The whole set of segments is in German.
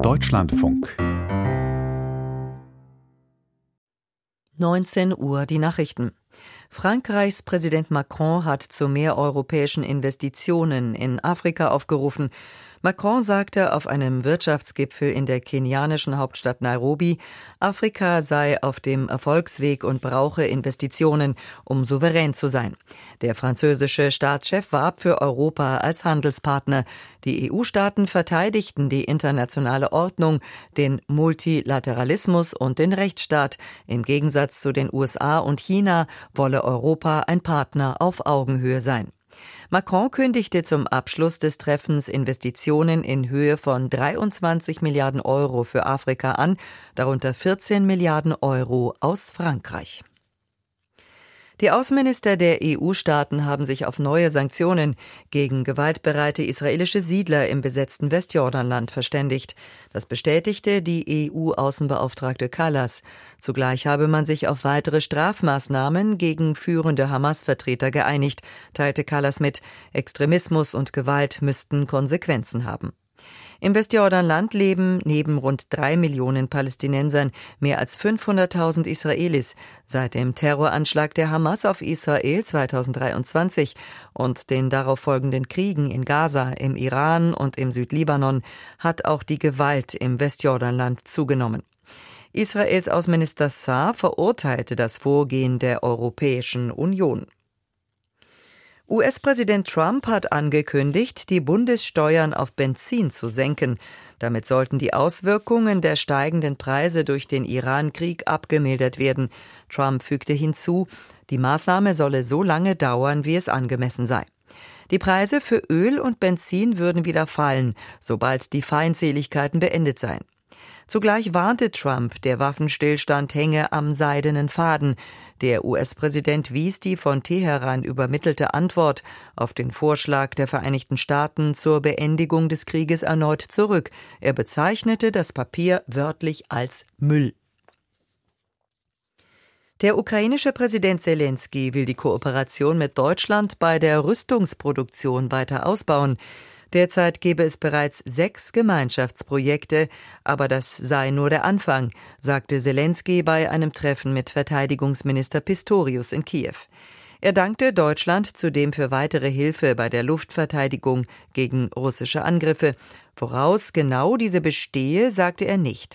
Deutschlandfunk. 19 Uhr die Nachrichten. Frankreichs Präsident Macron hat zu mehr europäischen Investitionen in Afrika aufgerufen. Macron sagte auf einem Wirtschaftsgipfel in der kenianischen Hauptstadt Nairobi, Afrika sei auf dem Erfolgsweg und brauche Investitionen, um souverän zu sein. Der französische Staatschef warb für Europa als Handelspartner. Die EU-Staaten verteidigten die internationale Ordnung, den Multilateralismus und den Rechtsstaat. Im Gegensatz zu den USA und China wolle Europa ein Partner auf Augenhöhe sein. Macron kündigte zum Abschluss des Treffens Investitionen in Höhe von 23 Milliarden Euro für Afrika an, darunter 14 Milliarden Euro aus Frankreich. Die Außenminister der EU-Staaten haben sich auf neue Sanktionen gegen gewaltbereite israelische Siedler im besetzten Westjordanland verständigt. Das bestätigte die EU-Außenbeauftragte Kallas. Zugleich habe man sich auf weitere Strafmaßnahmen gegen führende Hamas-Vertreter geeinigt, teilte Kallas mit. Extremismus und Gewalt müssten Konsequenzen haben. Im Westjordanland leben neben rund 3 Millionen Palästinensern mehr als 500.000 Israelis. Seit dem Terroranschlag der Hamas auf Israel 2023 und den darauf folgenden Kriegen in Gaza, im Iran und im Südlibanon hat auch die Gewalt im Westjordanland zugenommen. Israels Außenminister Saar verurteilte das Vorgehen der Europäischen Union. US-Präsident Trump hat angekündigt, die Bundessteuern auf Benzin zu senken. Damit sollten die Auswirkungen der steigenden Preise durch den Iran-Krieg abgemildert werden. Trump fügte hinzu, die Maßnahme solle so lange dauern, wie es angemessen sei. Die Preise für Öl und Benzin würden wieder fallen, sobald die Feindseligkeiten beendet seien. Zugleich warnte Trump, der Waffenstillstand hänge am seidenen Faden. Der US-Präsident wies die von Teheran übermittelte Antwort auf den Vorschlag der Vereinigten Staaten zur Beendigung des Krieges erneut zurück. Er bezeichnete das Papier wörtlich als Müll. Der ukrainische Präsident Selenskyj will die Kooperation mit Deutschland bei der Rüstungsproduktion weiter ausbauen. Derzeit gebe es bereits 6 Gemeinschaftsprojekte, aber das sei nur der Anfang, sagte Selenskyj bei einem Treffen mit Verteidigungsminister Pistorius in Kiew. Er dankte Deutschland zudem für weitere Hilfe bei der Luftverteidigung gegen russische Angriffe. Woraus genau diese bestehe, sagte er nicht.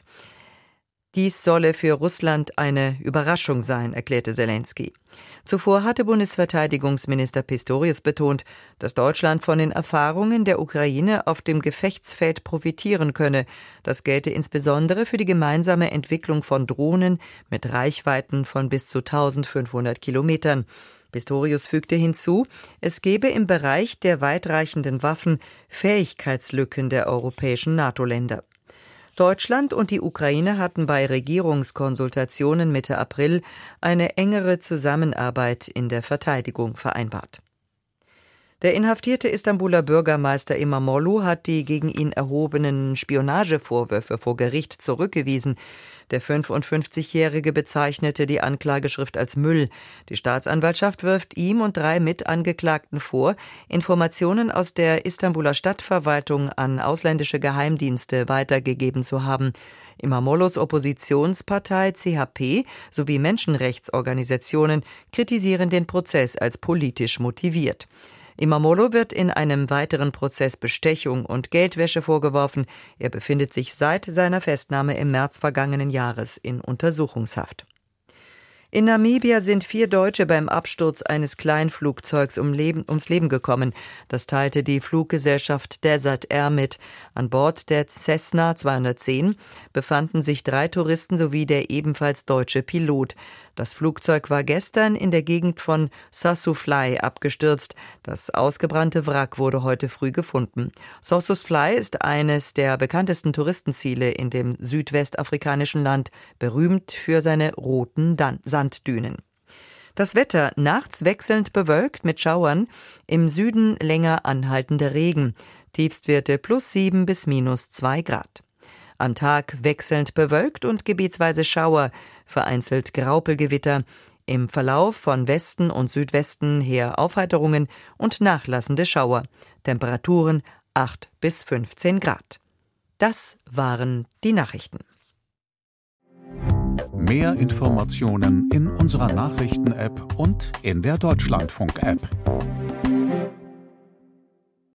Dies solle für Russland eine Überraschung sein, erklärte Selenskyj. Zuvor hatte Bundesverteidigungsminister Pistorius betont, dass Deutschland von den Erfahrungen der Ukraine auf dem Gefechtsfeld profitieren könne. Das gelte insbesondere für die gemeinsame Entwicklung von Drohnen mit Reichweiten von bis zu 1500 Kilometern. Pistorius fügte hinzu, es gebe im Bereich der weitreichenden Waffen Fähigkeitslücken der europäischen NATO-Länder. Deutschland und die Ukraine hatten bei Regierungskonsultationen Mitte April eine engere Zusammenarbeit in der Verteidigung vereinbart. Der inhaftierte Istanbuler Bürgermeister Imamoglu hat die gegen ihn erhobenen Spionagevorwürfe vor Gericht zurückgewiesen. Der 55-Jährige bezeichnete die Anklageschrift als Müll. Die Staatsanwaltschaft wirft ihm und 3 Mitangeklagten vor, Informationen aus der Istanbuler Stadtverwaltung an ausländische Geheimdienste weitergegeben zu haben. Imamoglus Oppositionspartei CHP sowie Menschenrechtsorganisationen kritisieren den Prozess als politisch motiviert. Imamoglu wird in einem weiteren Prozess Bestechung und Geldwäsche vorgeworfen. Er befindet sich seit seiner Festnahme im März vergangenen Jahres in Untersuchungshaft. In Namibia sind 4 Deutsche beim Absturz eines Kleinflugzeugs ums Leben gekommen. Das teilte die Fluggesellschaft Desert Air mit. An Bord der Cessna 210 befanden sich 3 Touristen sowie der ebenfalls deutsche Pilot. Das Flugzeug war gestern in der Gegend von Sossusvlei abgestürzt. Das ausgebrannte Wrack wurde heute früh gefunden. Sossusvlei ist eines der bekanntesten Touristenziele in dem südwestafrikanischen Land, berühmt für seine roten Sanddünen. Das Wetter nachts wechselnd bewölkt mit Schauern, im Süden länger anhaltender Regen, Tiefstwerte +7 bis -2 Grad. Am Tag wechselnd bewölkt und gebietsweise Schauer, vereinzelt Graupelgewitter, im Verlauf von Westen und Südwesten her Aufheiterungen und nachlassende Schauer, Temperaturen 8 bis 15 Grad. Das waren die Nachrichten. Mehr Informationen in unserer Nachrichten-App und in der Deutschlandfunk-App.